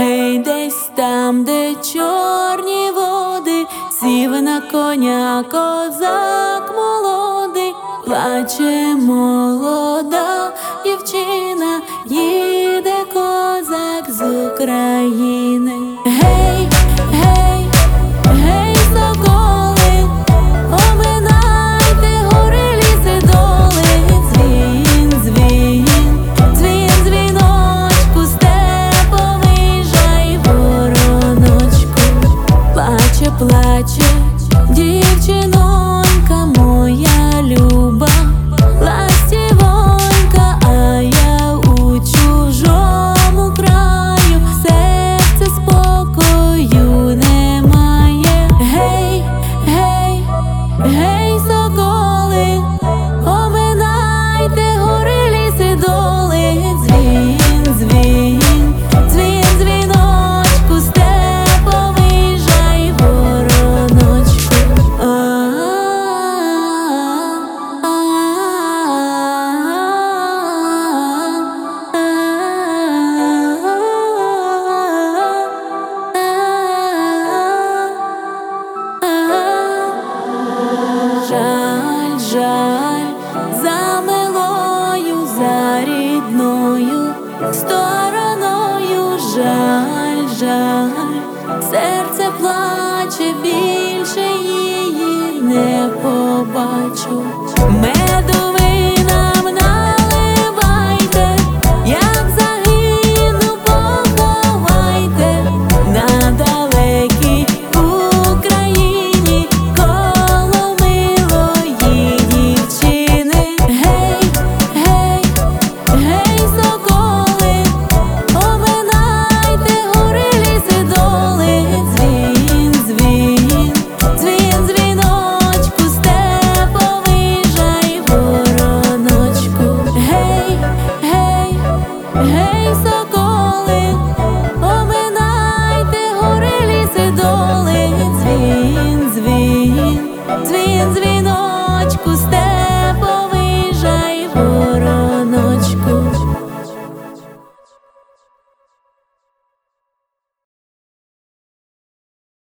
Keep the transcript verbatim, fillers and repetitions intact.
Гей, десь там, де чорні води, сів на коня козак молодий, плаче молода дівчина, їде козак з України. Гей, гей, гей, соколи, оминайте гори, ліси, доли, дзвін, дзвін, дзвін, дзвіночку, степовий жай, вороночку. Плаче, плаче дівчинонька моя люба, ластівонька, а я у чужому краю, серце спокою немає. Гей, гей, гей, соколи, оминайте гори, ліси, доли, дзвін, дзвін, дзвін, дзвіночку, степовий жай, вороночку. Жаль, жаль, за милою, за рідною стороною, жаль, жаль, серце плаче, більше її не побачу. Меду ви нам наливайте, як загину, поховайте на далекій Україні коло милої дівчини. Гей, гей, гей, соколи, оминайте гори, ліси, доли, дзвін, дзвін, дзвін, дзвіночку, степовий жай, вороночку. Гей, гей, гей,